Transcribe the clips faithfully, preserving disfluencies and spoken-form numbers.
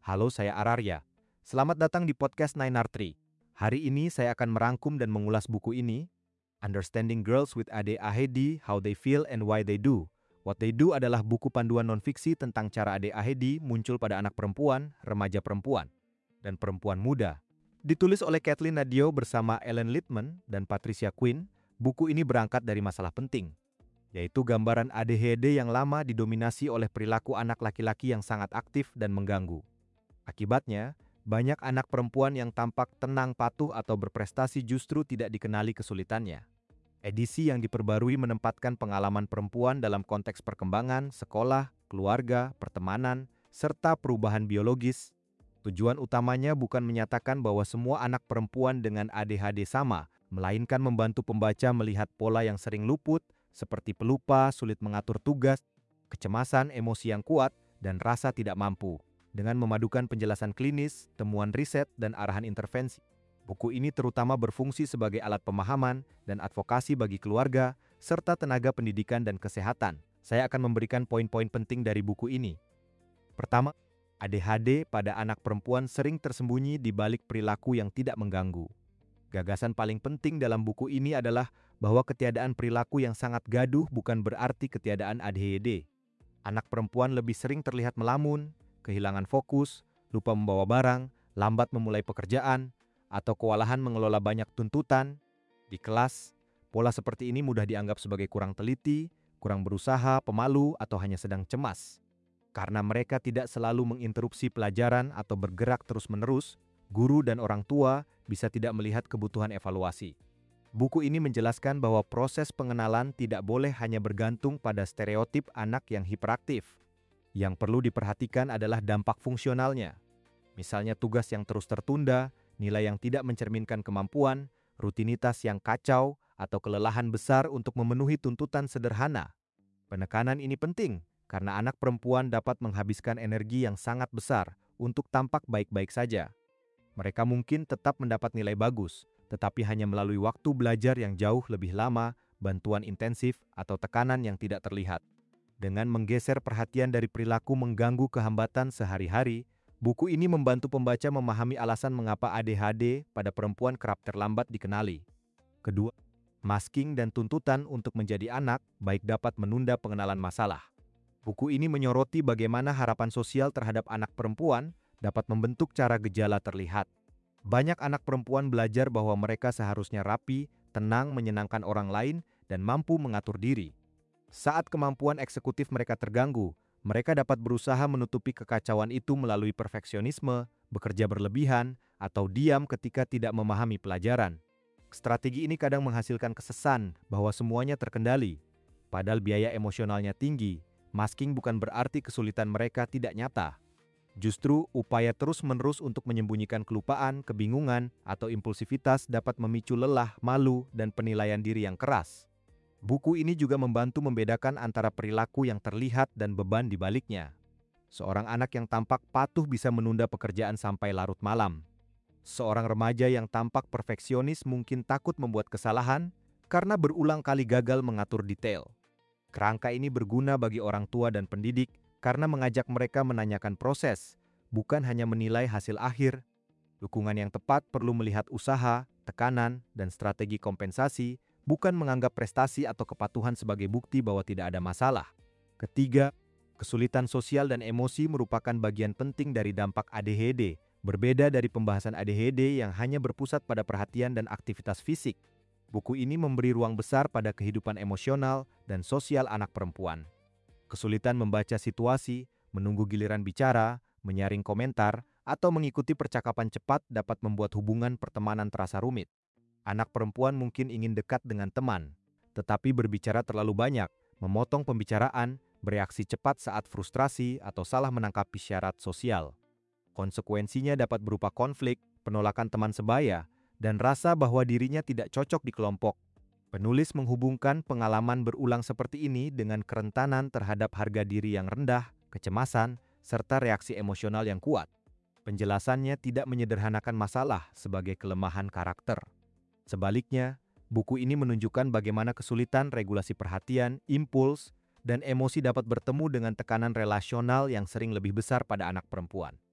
Halo, saya Ararya. Selamat datang di podcast Nine R Tree. Hari ini saya akan merangkum dan mengulas buku ini, Understanding Girls with Ade Ahedi, How They Feel and Why They Do. What They Do adalah buku panduan non-fiksi tentang cara Ade Ahedi muncul pada anak perempuan, remaja perempuan, dan perempuan muda. Ditulis oleh Kathleen Nadio bersama Ellen Littman dan Patricia Quinn, buku ini berangkat dari masalah penting, yaitu gambaran A D H D yang lama didominasi oleh perilaku anak laki-laki yang sangat aktif dan mengganggu. Akibatnya, banyak anak perempuan yang tampak tenang, patuh, atau berprestasi justru tidak dikenali kesulitannya. Edisi yang diperbarui menempatkan pengalaman perempuan dalam konteks perkembangan, sekolah, keluarga, pertemanan, serta perubahan biologis. Tujuan utamanya bukan menyatakan bahwa semua anak perempuan dengan A D H D sama, melainkan membantu pembaca melihat pola yang sering luput, seperti pelupa, sulit mengatur tugas, kecemasan, emosi yang kuat, dan rasa tidak mampu. Dengan memadukan penjelasan klinis, temuan riset, dan arahan intervensi, buku ini terutama berfungsi sebagai alat pemahaman dan advokasi bagi keluarga, serta tenaga pendidikan dan kesehatan. Saya akan memberikan poin-poin penting dari buku ini. Pertama, A D H D pada anak perempuan sering tersembunyi di balik perilaku yang tidak mengganggu. Gagasan paling penting dalam buku ini adalah bahwa ketiadaan perilaku yang sangat gaduh bukan berarti ketiadaan A D H D. Anak perempuan lebih sering terlihat melamun, kehilangan fokus, lupa membawa barang, lambat memulai pekerjaan, atau kewalahan mengelola banyak tuntutan. Di kelas, pola seperti ini mudah dianggap sebagai kurang teliti, kurang berusaha, pemalu, atau hanya sedang cemas. Karena mereka tidak selalu menginterupsi pelajaran atau bergerak terus-menerus, guru dan orang tua bisa tidak melihat kebutuhan evaluasi. Buku ini menjelaskan bahwa proses pengenalan tidak boleh hanya bergantung pada stereotip anak yang hiperaktif. Yang perlu diperhatikan adalah dampak fungsionalnya. Misalnya tugas yang terus tertunda, nilai yang tidak mencerminkan kemampuan, rutinitas yang kacau, atau kelelahan besar untuk memenuhi tuntutan sederhana. Penekanan ini penting karena anak perempuan dapat menghabiskan energi yang sangat besar untuk tampak baik-baik saja. Mereka mungkin tetap mendapat nilai bagus, tetapi hanya melalui waktu belajar yang jauh lebih lama, bantuan intensif, atau tekanan yang tidak terlihat. Dengan menggeser perhatian dari perilaku mengganggu kehambatan sehari-hari, buku ini membantu pembaca memahami alasan mengapa A D H D pada perempuan kerap terlambat dikenali. Kedua, masking dan tuntutan untuk menjadi anak baik dapat menunda pengenalan masalah. Buku ini menyoroti bagaimana harapan sosial terhadap anak perempuan dapat membentuk cara gejala terlihat. Banyak anak perempuan belajar bahwa mereka seharusnya rapi, tenang, menyenangkan orang lain, dan mampu mengatur diri. Saat kemampuan eksekutif mereka terganggu, mereka dapat berusaha menutupi kekacauan itu melalui perfeksionisme, bekerja berlebihan, atau diam ketika tidak memahami pelajaran. Strategi ini kadang menghasilkan kesesan bahwa semuanya terkendali. Padahal biaya emosionalnya tinggi, masking bukan berarti kesulitan mereka tidak nyata. Justru, upaya terus-menerus untuk menyembunyikan kelupaan, kebingungan, atau impulsivitas dapat memicu lelah, malu, dan penilaian diri yang keras. Buku ini juga membantu membedakan antara perilaku yang terlihat dan beban di baliknya. Seorang anak yang tampak patuh bisa menunda pekerjaan sampai larut malam. Seorang remaja yang tampak perfeksionis mungkin takut membuat kesalahan karena berulang kali gagal mengatur detail. Kerangka ini berguna bagi orang tua dan pendidik karena mengajak mereka menanyakan proses, bukan hanya menilai hasil akhir. Dukungan yang tepat perlu melihat usaha, tekanan, dan strategi kompensasi, bukan menganggap prestasi atau kepatuhan sebagai bukti bahwa tidak ada masalah. Ketiga, kesulitan sosial dan emosi merupakan bagian penting dari dampak A D H D, berbeda dari pembahasan A D H D yang hanya berpusat pada perhatian dan aktivitas fisik. Buku ini memberi ruang besar pada kehidupan emosional dan sosial anak perempuan. Kesulitan membaca situasi, menunggu giliran bicara, menyaring komentar, atau mengikuti percakapan cepat dapat membuat hubungan pertemanan terasa rumit. Anak perempuan mungkin ingin dekat dengan teman, tetapi berbicara terlalu banyak, memotong pembicaraan, bereaksi cepat saat frustrasi, atau salah menangkap isyarat sosial. Konsekuensinya dapat berupa konflik, penolakan teman sebaya, dan rasa bahwa dirinya tidak cocok di kelompok. Penulis menghubungkan pengalaman berulang seperti ini dengan kerentanan terhadap harga diri yang rendah, kecemasan, serta reaksi emosional yang kuat. Penjelasannya tidak menyederhanakan masalah sebagai kelemahan karakter. Sebaliknya, buku ini menunjukkan bagaimana kesulitan regulasi perhatian, impuls, dan emosi dapat bertemu dengan tekanan relasional yang sering lebih besar pada anak perempuan.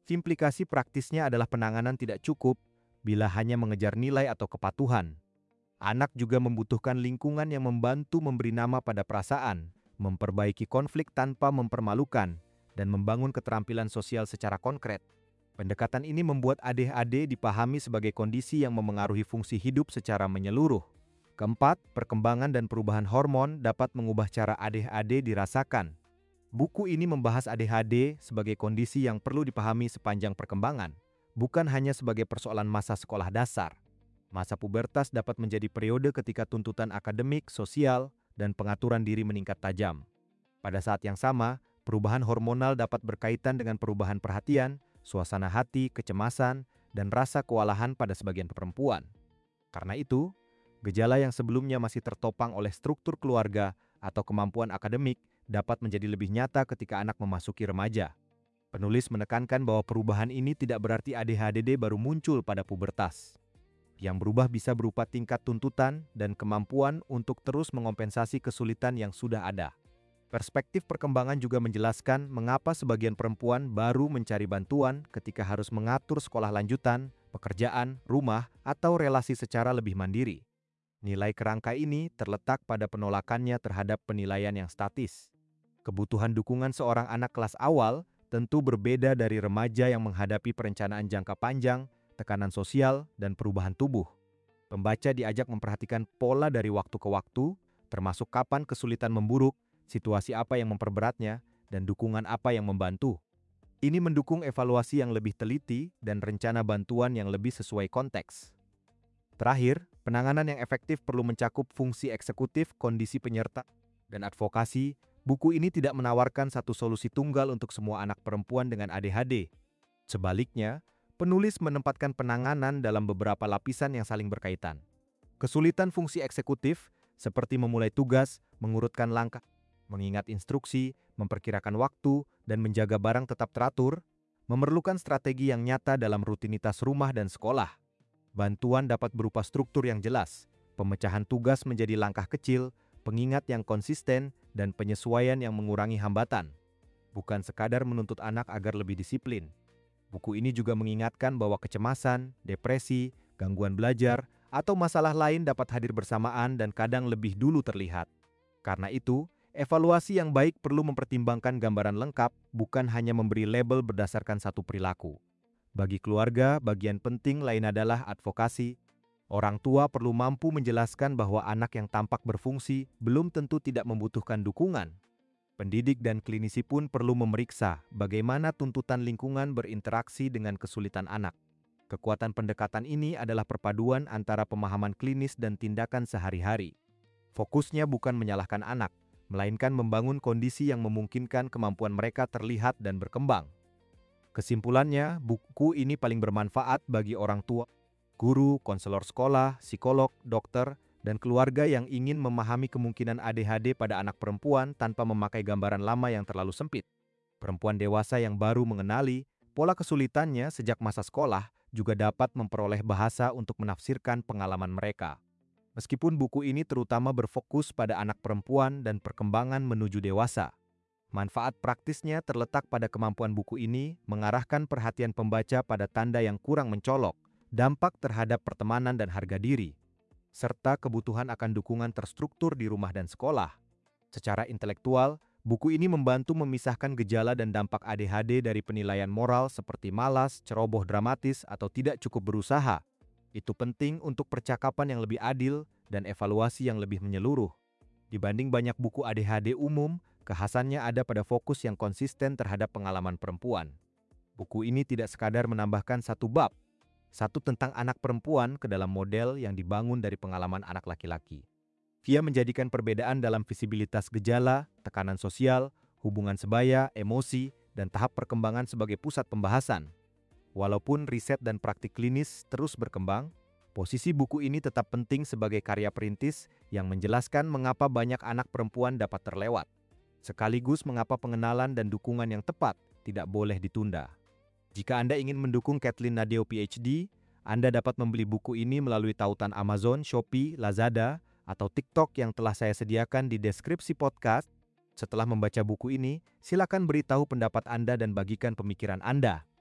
Implikasi praktisnya adalah penanganan tidak cukup bila hanya mengejar nilai atau kepatuhan. Anak juga membutuhkan lingkungan yang membantu memberi nama pada perasaan, memperbaiki konflik tanpa mempermalukan, dan membangun keterampilan sosial secara konkret. Pendekatan ini membuat A D H D dipahami sebagai kondisi yang memengaruhi fungsi hidup secara menyeluruh. Keempat, perkembangan dan perubahan hormon dapat mengubah cara A D H D dirasakan. Buku ini membahas A D H D sebagai kondisi yang perlu dipahami sepanjang perkembangan, bukan hanya sebagai persoalan masa sekolah dasar. Masa pubertas dapat menjadi periode ketika tuntutan akademik, sosial, dan pengaturan diri meningkat tajam. Pada saat yang sama, perubahan hormonal dapat berkaitan dengan perubahan perhatian, suasana hati, kecemasan, dan rasa kewalahan pada sebagian perempuan. Karena itu, gejala yang sebelumnya masih tertopang oleh struktur keluarga atau kemampuan akademik dapat menjadi lebih nyata ketika anak memasuki remaja. Penulis menekankan bahwa perubahan ini tidak berarti A D H D baru muncul pada pubertas. Yang berubah bisa berupa tingkat tuntutan dan kemampuan untuk terus mengompensasi kesulitan yang sudah ada. Perspektif perkembangan juga menjelaskan mengapa sebagian perempuan baru mencari bantuan ketika harus mengatur sekolah lanjutan, pekerjaan, rumah, atau relasi secara lebih mandiri. Nilai kerangka ini terletak pada penolakannya terhadap penilaian yang statis. Kebutuhan dukungan seorang anak kelas awal tentu berbeda dari remaja yang menghadapi perencanaan jangka panjang, tekanan sosial, dan perubahan tubuh. Pembaca diajak memperhatikan pola dari waktu ke waktu, termasuk kapan kesulitan memburuk, situasi apa yang memperberatnya, dan dukungan apa yang membantu. Ini mendukung evaluasi yang lebih teliti dan rencana bantuan yang lebih sesuai konteks. Terakhir, penanganan yang efektif perlu mencakup fungsi eksekutif, kondisi penyerta, dan advokasi. Buku ini tidak menawarkan satu solusi tunggal untuk semua anak perempuan dengan A D H D. Sebaliknya, penulis menempatkan penanganan dalam beberapa lapisan yang saling berkaitan. Kesulitan fungsi eksekutif, seperti memulai tugas, mengurutkan langkah, mengingat instruksi, memperkirakan waktu, dan menjaga barang tetap teratur, memerlukan strategi yang nyata dalam rutinitas rumah dan sekolah. Bantuan dapat berupa struktur yang jelas, pemecahan tugas menjadi langkah kecil, pengingat yang konsisten, dan penyesuaian yang mengurangi hambatan. Bukan sekadar menuntut anak agar lebih disiplin. Buku ini juga mengingatkan bahwa kecemasan, depresi, gangguan belajar, atau masalah lain dapat hadir bersamaan dan kadang lebih dulu terlihat. Karena itu, evaluasi yang baik perlu mempertimbangkan gambaran lengkap, bukan hanya memberi label berdasarkan satu perilaku. Bagi keluarga, bagian penting lain adalah advokasi. Orang tua perlu mampu menjelaskan bahwa anak yang tampak berfungsi belum tentu tidak membutuhkan dukungan. Pendidik dan klinisi pun perlu memeriksa bagaimana tuntutan lingkungan berinteraksi dengan kesulitan anak. Kekuatan pendekatan ini adalah perpaduan antara pemahaman klinis dan tindakan sehari-hari. Fokusnya bukan menyalahkan anak, melainkan membangun kondisi yang memungkinkan kemampuan mereka terlihat dan berkembang. Kesimpulannya, buku ini paling bermanfaat bagi orang tua, guru, konselor sekolah, psikolog, dokter, dan keluarga yang ingin memahami kemungkinan A D H D pada anak perempuan tanpa memakai gambaran lama yang terlalu sempit. Perempuan dewasa yang baru mengenali pola kesulitannya sejak masa sekolah juga dapat memperoleh bahasa untuk menafsirkan pengalaman mereka. Meskipun buku ini terutama berfokus pada anak perempuan dan perkembangan menuju dewasa, manfaat praktisnya terletak pada kemampuan buku ini mengarahkan perhatian pembaca pada tanda yang kurang mencolok, dampak terhadap pertemanan dan harga diri, serta kebutuhan akan dukungan terstruktur di rumah dan sekolah. Secara intelektual, buku ini membantu memisahkan gejala dan dampak A D H D dari penilaian moral seperti malas, ceroboh dramatis, atau tidak cukup berusaha. Itu penting untuk percakapan yang lebih adil dan evaluasi yang lebih menyeluruh. Dibanding banyak buku A D H D umum, kekhasannya ada pada fokus yang konsisten terhadap pengalaman perempuan. Buku ini tidak sekadar menambahkan satu bab, satu tentang anak perempuan ke dalam model yang dibangun dari pengalaman anak laki-laki. Ia menjadikan perbedaan dalam visibilitas gejala, tekanan sosial, hubungan sebaya, emosi, dan tahap perkembangan sebagai pusat pembahasan. Walaupun riset dan praktik klinis terus berkembang, posisi buku ini tetap penting sebagai karya perintis yang menjelaskan mengapa banyak anak perempuan dapat terlewat, sekaligus mengapa pengenalan dan dukungan yang tepat tidak boleh ditunda. Jika Anda ingin mendukung Kathleen Nadeo P H D, Anda dapat membeli buku ini melalui tautan Amazon, Shopee, Lazada, atau TikTok yang telah saya sediakan di deskripsi podcast. Setelah membaca buku ini, silakan beritahu pendapat Anda dan bagikan pemikiran Anda.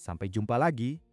Sampai jumpa lagi